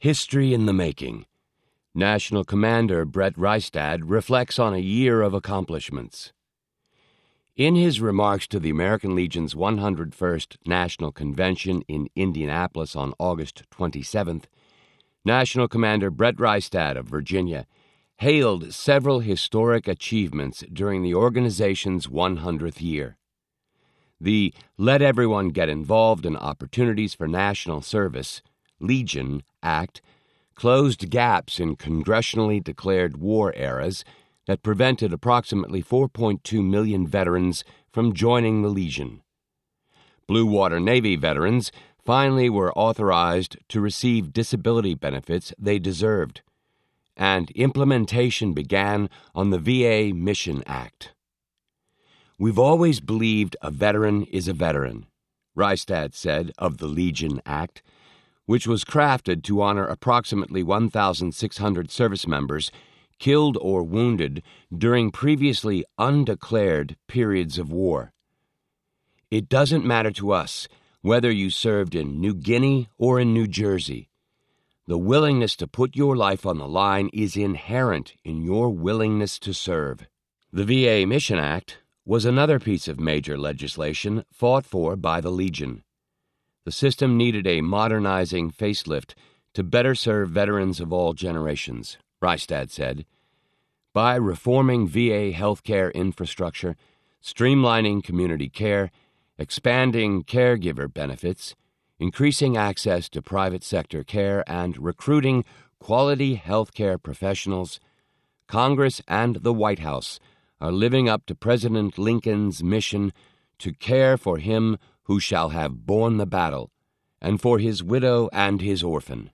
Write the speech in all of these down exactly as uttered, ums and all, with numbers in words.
History in the Making. National Commander Brett Rystad reflects on a year of accomplishments. In his remarks to the American Legion's one hundred first National Convention in Indianapolis on August twenty-seventh, National Commander Brett Rystad of Virginia hailed several historic achievements during the organization's one hundredth year. The Let Everyone Get Involved in Opportunities for National Service, Legion Act, closed gaps in congressionally declared war eras that prevented approximately four point two million veterans from joining the Legion. Blue Water Navy veterans finally were authorized to receive disability benefits they deserved, and implementation began on the V A Mission Act. "We've always believed a veteran is a veteran," Rystad said of the Legion Act, which was crafted to honor approximately one thousand six hundred service members killed or wounded during previously undeclared periods of war. "It doesn't matter to us whether you served in New Guinea or in New Jersey. The willingness to put your life on the line is inherent in your willingness to serve." The V A Mission Act was another piece of major legislation fought for by the Legion. The system needed a modernizing facelift to better serve veterans of all generations, Rystad said. By reforming V A healthcare infrastructure, streamlining community care, expanding caregiver benefits, increasing access to private sector care, and recruiting quality healthcare professionals, Congress and the White House are living up to President Lincoln's mission to care for him who shall have borne the battle, and for his widow and his orphan.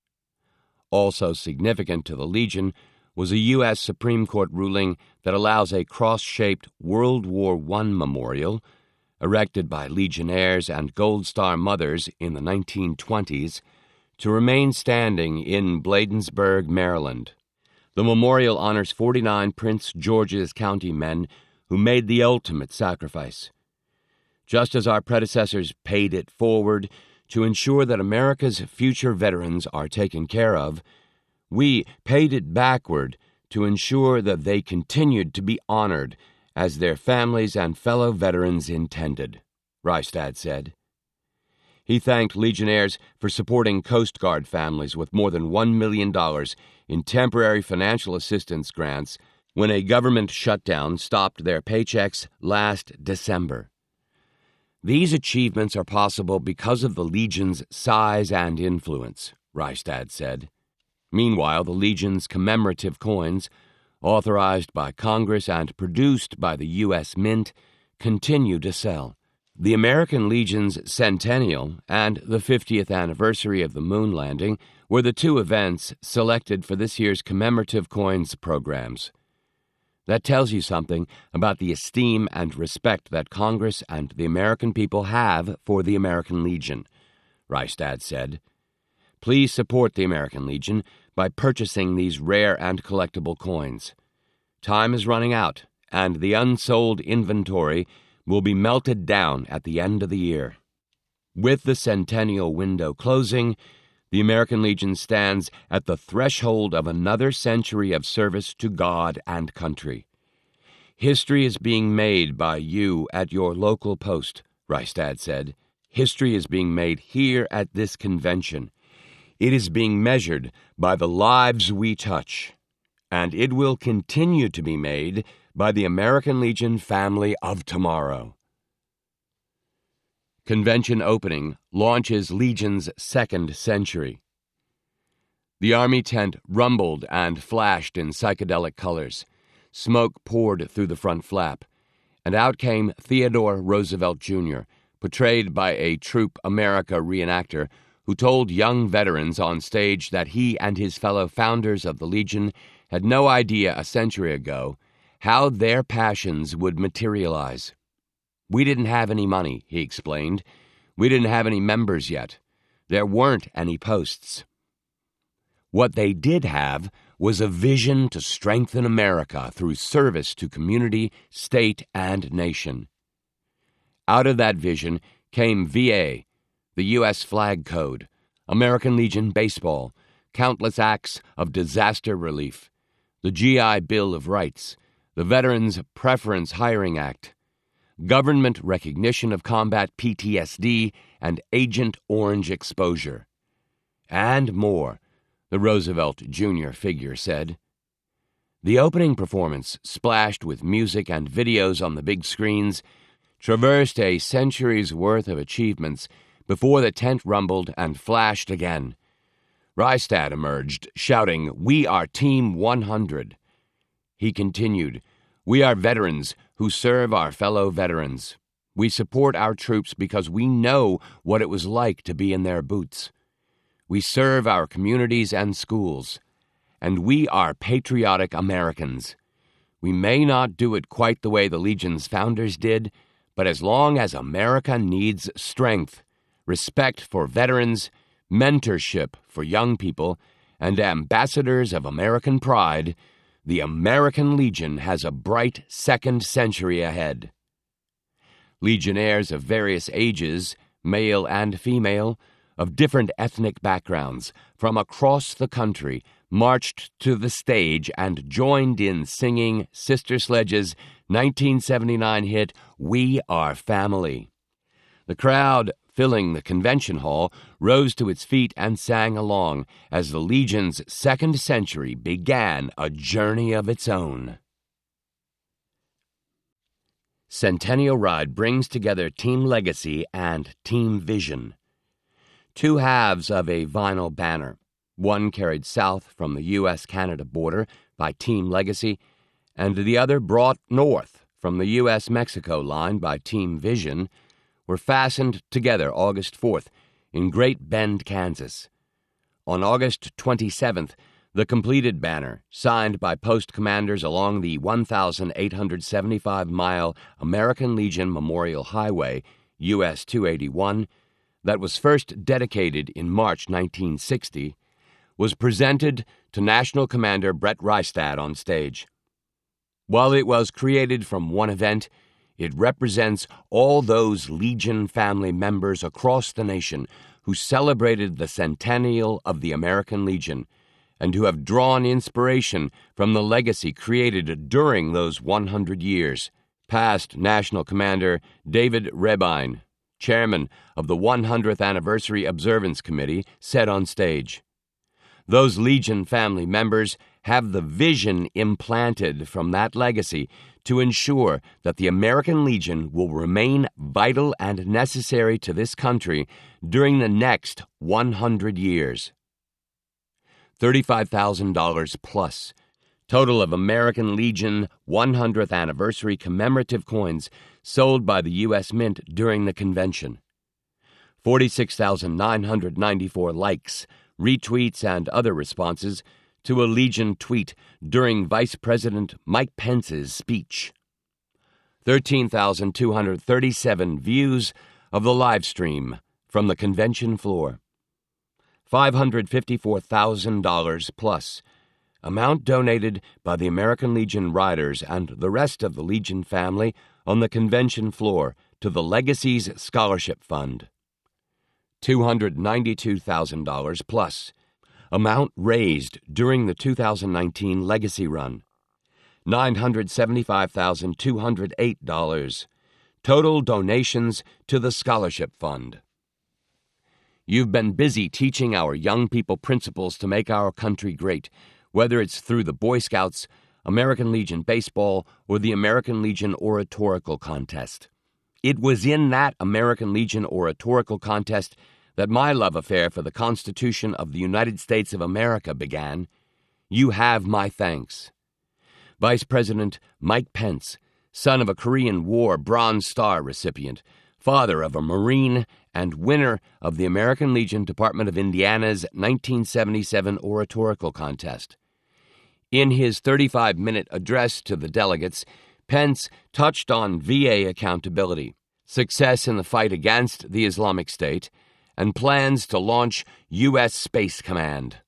Also significant to the Legion was a U S Supreme Court ruling that allows a cross-shaped World War One memorial, erected by Legionnaires and Gold Star mothers in the nineteen twenties, to remain standing in Bladensburg, Maryland. The memorial honors forty-nine Prince George's County men who made the ultimate sacrifice. Just as our predecessors paid it forward to ensure that America's future veterans are taken care of, we paid it backward to ensure that they continued to be honored as their families and fellow veterans intended, Rystad said. He thanked Legionnaires for supporting Coast Guard families with more than one million dollars in temporary financial assistance grants when a government shutdown stopped their paychecks last December. "These achievements are possible because of the Legion's size and influence," Rystad said. Meanwhile, the Legion's commemorative coins, authorized by Congress and produced by the U S Mint, continue to sell. The American Legion's centennial and the fiftieth anniversary of the moon landing were the two events selected for this year's commemorative coins programs. That tells you something about the esteem and respect that Congress and the American people have for the American Legion, Rystad said. "Please support the American Legion by purchasing these rare and collectible coins. Time is running out, and the unsold inventory will be melted down at the end of the year." With the centennial window closing, the American Legion stands at the threshold of another century of service to God and country. "History is being made by you at your local post," Rystad said. "History is being made here at this convention. It is being measured by the lives we touch, and it will continue to be made by the American Legion family of tomorrow." Convention opening launches Legion's second century. The Army tent rumbled and flashed in psychedelic colors. Smoke poured through the front flap, and out came Theodore Roosevelt Junior, portrayed by a Troop America reenactor who told young veterans on stage that he and his fellow founders of the Legion had no idea a century ago how their passions would materialize. "We didn't have any money," he explained. "We didn't have any members yet. There weren't any posts. What they did have was a vision to strengthen America through service to community, state, and nation. Out of that vision came V A, the U S Flag Code, American Legion Baseball, countless acts of disaster relief, the G I Bill of Rights, the Veterans Preference Hiring Act, government recognition of combat P T S D and Agent Orange exposure, and more, the Roosevelt Junior figure said. The opening performance, splashed with music and videos on the big screens, traversed a century's worth of achievements before the tent rumbled and flashed again. Rystad emerged, shouting, "We are Team one hundred." He continued, "We are veterans who serve our fellow veterans. We support our troops because we know what it was like to be in their boots. We serve our communities and schools. And we are patriotic Americans. We may not do it quite the way the Legion's founders did, but as long as America needs strength, respect for veterans, mentorship for young people, and ambassadors of American pride, the American Legion has a bright second century ahead." Legionnaires of various ages, male and female, of different ethnic backgrounds, from across the country, marched to the stage and joined in singing Sister Sledge's nineteen seventy-nine hit, "We Are Family." The crowd, filling the convention hall, rose to its feet and sang along as the Legion's second century began a journey of its own. Centennial Ride brings together Team Legacy and Team Vision, two halves of a vinyl banner. One carried south from the U S Canada border by Team Legacy, and the other brought north from the U S Mexico line by Team Vision, were fastened together August fourth in Great Bend, Kansas. On August twenty-seventh, the completed banner, signed by post commanders along the one thousand eight hundred seventy-five mile American Legion Memorial Highway, U S two eighty-one, that was first dedicated in March nineteen sixty, was presented to National Commander Brett Rystad on stage. While it was created from one event, it represents all those Legion family members across the nation who celebrated the centennial of the American Legion and who have drawn inspiration from the legacy created during those one hundred years. Past National Commander David Rebine, chairman of the one hundredth Anniversary Observance Committee, said on stage, "Those Legion family members have the vision implanted from that legacy to ensure that the American Legion will remain vital and necessary to this country during the next one hundred years. thirty-five thousand dollars plus, total of American Legion one hundredth Anniversary commemorative coins sold by the U S Mint during the convention. forty-six thousand nine hundred ninety-four likes, retweets, and other responses to a Legion tweet during Vice President Mike Pence's speech. thirteen thousand two hundred thirty-seven views of the live stream from the convention floor. five hundred fifty-four thousand dollars plus, amount donated by the American Legion Riders and the rest of the Legion family on the convention floor to the Legacy's Scholarship Fund. two hundred ninety-two thousand dollars plus, amount raised during the two thousand nineteen Legacy Run. nine hundred seventy-five thousand two hundred eight dollars, total donations to the Scholarship Fund. You've been busy teaching our young people principles to make our country great, whether it's through the Boy Scouts, American Legion Baseball, or the American Legion Oratorical Contest. It was in that American Legion Oratorical Contest that my love affair for the Constitution of the United States of America began. You have my thanks. Vice President Mike Pence, son of a Korean War Bronze Star recipient, father of a Marine, and winner of the American Legion Department of Indiana's nineteen seventy-seven Oratorical Contest. In his thirty-five minute address to the delegates, Pence touched on V A accountability, success in the fight against the Islamic State, and plans to launch U S Space Command.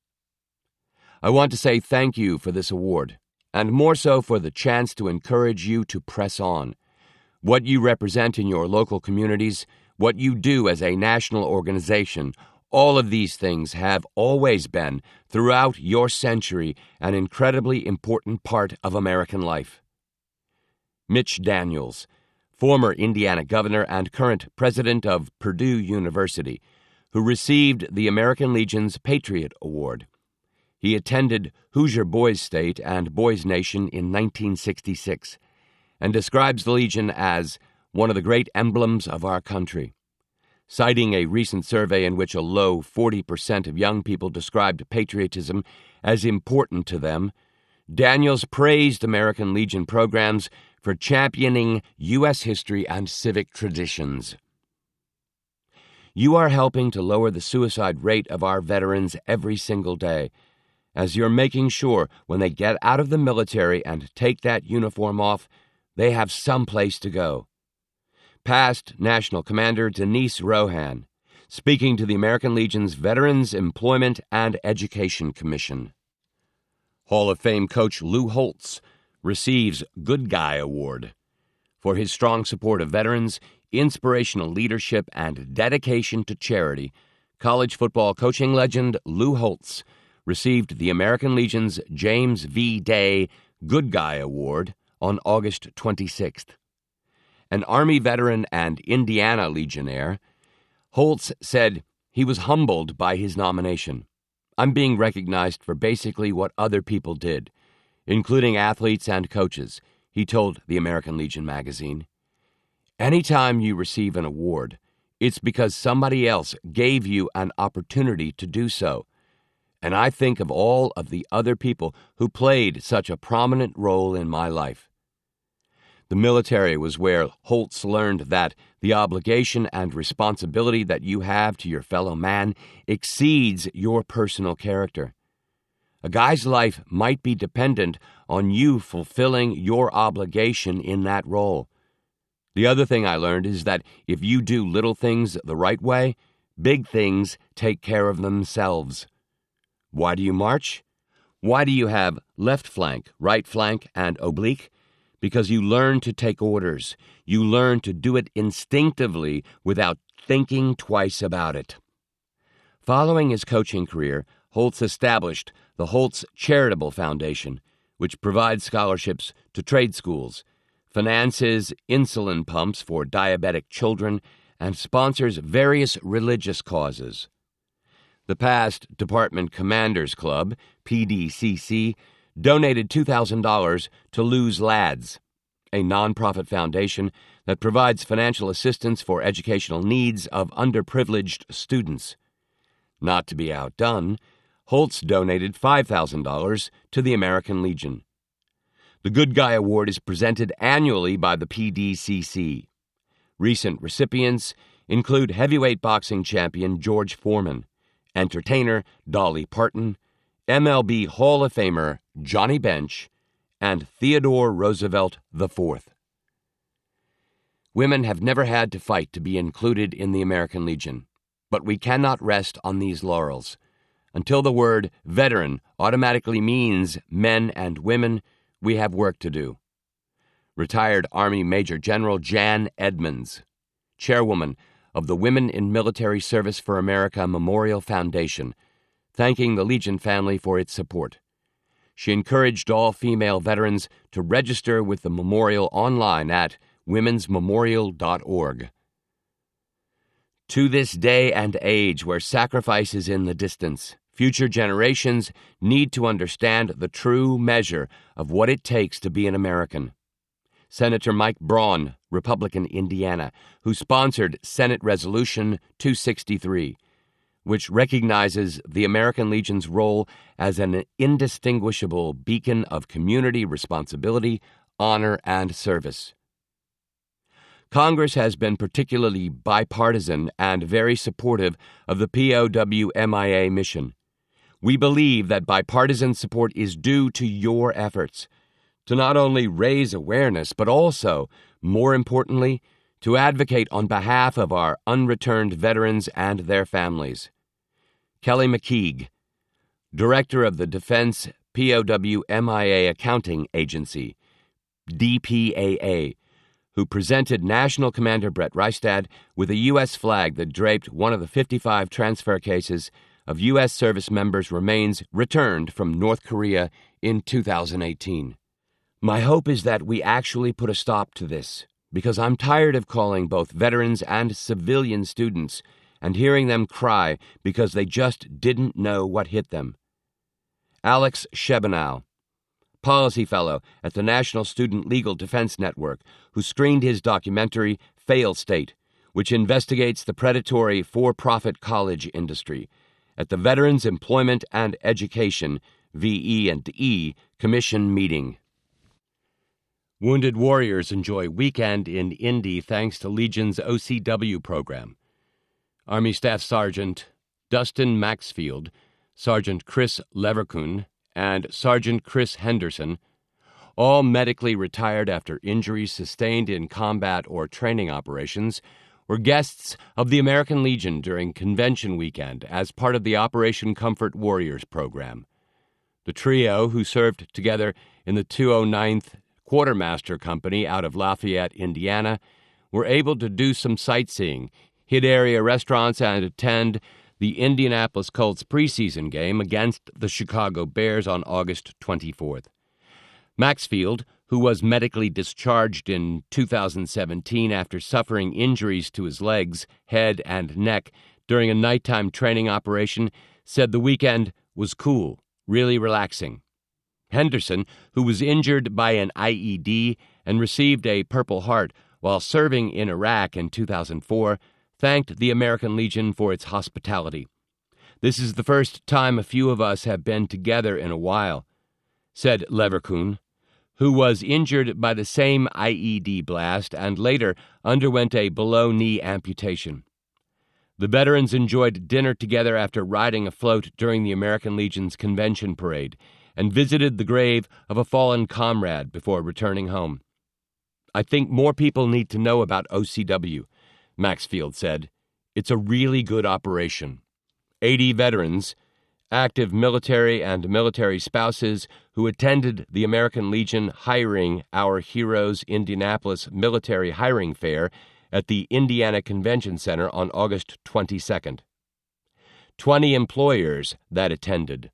I want to say thank you for this award, and more so for the chance to encourage you to press on. What you represent in your local communities, what you do as a national organization, All of these things have always been, throughout your century, an incredibly important part of American life. Mitch Daniels, former Indiana governor and current president of Purdue University, who received the American Legion's Patriot Award. He attended Hoosier Boys State and Boys Nation in nineteen sixty-six and describes the Legion as one of the great emblems of our country. Citing a recent survey in which a low forty percent of young people described patriotism as important to them, Daniels praised American Legion programs for championing U S history and civic traditions. You are helping to lower the suicide rate of our veterans every single day, as you're making sure when they get out of the military and take that uniform off, they have some place to go. Past National Commander Denise Rohan, speaking to the American Legion's Veterans Employment and Education Commission. Hall of Fame coach Lou Holtz receives Good Guy Award. For his strong support of veterans, inspirational leadership, and dedication to charity, college football coaching legend Lou Holtz received the American Legion's James V. Day Good Guy Award on August twenty-sixth. An Army veteran and Indiana Legionnaire, Holtz said he was humbled by his nomination. I'm being recognized for basically what other people did, including athletes and coaches, he told the American Legion magazine. Anytime you receive an award, it's because somebody else gave you an opportunity to do so. And I think of all of the other people who played such a prominent role in my life. The military was where Holtz learned that the obligation and responsibility that you have to your fellow man exceeds your personal character. A guy's life might be dependent on you fulfilling your obligation in that role. The other thing I learned is that if you do little things the right way, big things take care of themselves. Why do you march? Why do you have left flank, right flank, and oblique? Because you learn to take orders. You learn to do it instinctively without thinking twice about it. Following his coaching career, Holtz established the Holtz Charitable Foundation, which provides scholarships to trade schools, finances insulin pumps for diabetic children, and sponsors various religious causes. The past Department Commanders Club, P D C C, donated two thousand dollars to Lou's Lads, a nonprofit foundation that provides financial assistance for educational needs of underprivileged students. Not to be outdone, Holtz donated five thousand dollars to the American Legion. The Good Guy Award is presented annually by the P D C C. Recent recipients include heavyweight boxing champion George Foreman, entertainer Dolly Parton, M L B Hall of Famer Johnny Bench, and Theodore Roosevelt the Fourth. Women have never had to fight to be included in the American Legion, but we cannot rest on these laurels. Until the word veteran automatically means men and women, we have work to do. Retired Army Major General Jan Edmonds, chairwoman of the Women in Military Service for America Memorial Foundation, thanking the Legion family for its support. She encouraged all female veterans to register with the memorial online at womens memorial dot org. To this day and age where sacrifice is in the distance, future generations need to understand the true measure of what it takes to be an American. Senator Mike Braun, Republican Indiana, who sponsored Senate Resolution two sixty-three, which recognizes the American Legion's role as an indistinguishable beacon of community responsibility, honor, and service. Congress has been particularly bipartisan and very supportive of the P O W M I A mission. We believe that bipartisan support is due to your efforts to not only raise awareness, but also, more importantly, to advocate on behalf of our unreturned veterans and their families. Kelly McKeague, Director of the Defense P O W M I A Accounting Agency, D P A A, who presented National Commander Brett Rystad with a U S flag that draped one of the fifty-five transfer cases of U S service members' remains returned from North Korea in two thousand eighteen. My hope is that we actually put a stop to this, because I'm tired of calling both veterans and civilian students and hearing them cry because they just didn't know what hit them. Alex Shebanow, policy fellow at the National Student Legal Defense Network, who screened his documentary Fail State, which investigates the predatory for-profit college industry, at the Veterans Employment and Education V E and E Commission meeting. Wounded warriors enjoy weekend in Indy thanks to Legion's O C W program. Army Staff Sergeant Dustin Maxfield, Sergeant Chris Leverkuhn, and Sergeant Chris Henderson, all medically retired after injuries sustained in combat or training operations, were guests of the American Legion during convention weekend as part of the Operation Comfort Warriors program. The trio, who served together in the two oh ninth Quartermaster Company out of Lafayette, Indiana, were able to do some sightseeing, hit area restaurants, and attend the Indianapolis Colts preseason game against the Chicago Bears on August twenty-fourth. Maxfield, who was medically discharged in two thousand seventeen after suffering injuries to his legs, head, and neck during a nighttime training operation, said the weekend was cool, really relaxing. Henderson, who was injured by an I E D and received a Purple Heart while serving in Iraq in two thousand four, thanked the American Legion for its hospitality. "This is the first time a few of us have been together in a while," said Leverkuhn, who was injured by the same I E D blast and later underwent a below-knee amputation. The veterans enjoyed dinner together after riding a float during the American Legion's convention parade and visited the grave of a fallen comrade before returning home. "I think more people need to know about O C W," Maxfield said. "It's a really good operation." eighty veterans, active military and military spouses who attended the American Legion Hiring Our Heroes Indianapolis Military Hiring Fair at the Indiana Convention Center on August twenty-second. twenty employers that attended.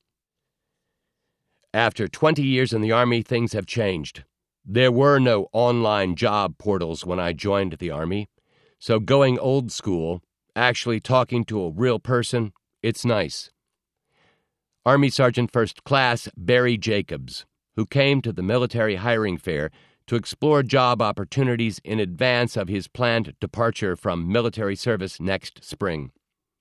After twenty years in the Army, things have changed. There were no online job portals when I joined the Army, so going old school, actually talking to a real person, it's nice. Army Sergeant First Class Barry Jacobs, who came to the military hiring fair to explore job opportunities in advance of his planned departure from military service next spring.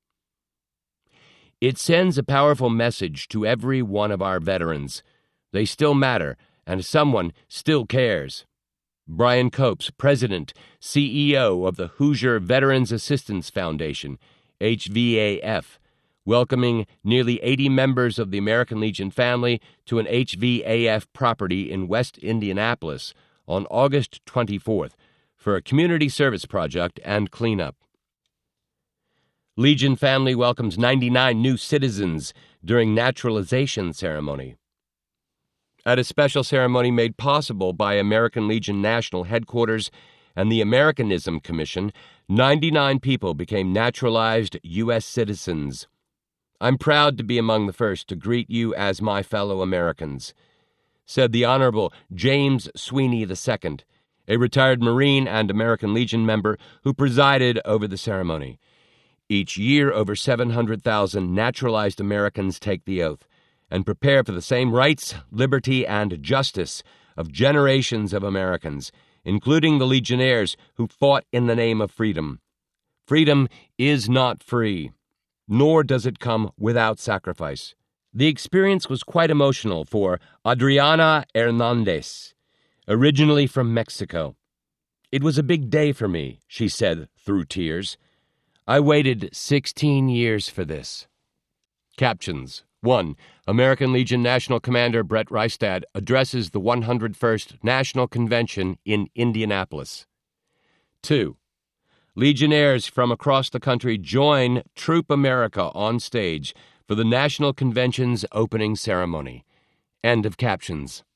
"It sends a powerful message to every one of our veterans. They still matter, and someone still cares." Brian Copes, President, C E O of the Hoosier Veterans Assistance Foundation, H V A F, welcoming nearly eighty members of the American Legion family to an H V A F property in West Indianapolis on August twenty-fourth for a community service project and cleanup. Legion family welcomes ninety-nine new citizens during naturalization ceremony. At a special ceremony made possible by American Legion National Headquarters and the Americanism Commission, ninety-nine people became naturalized U S citizens. "I'm proud to be among the first to greet you as my fellow Americans," said the Honorable James Sweeney the Second, a retired Marine and American Legion member who presided over the ceremony. Each year, over seven hundred thousand naturalized Americans take the oath and prepare for the same rights, liberty, and justice of generations of Americans, including the Legionnaires who fought in the name of freedom. Freedom is not free, nor does it come without sacrifice. The experience was quite emotional for Adriana Hernandez, originally from Mexico. "It was a big day for me," she said through tears. "I waited sixteen years for this." Captions. one. American Legion National Commander Brett Rystad addresses the one hundred first National Convention in Indianapolis. two. Legionnaires from across the country join Troop America on stage for the National Convention's opening ceremony. End of captions.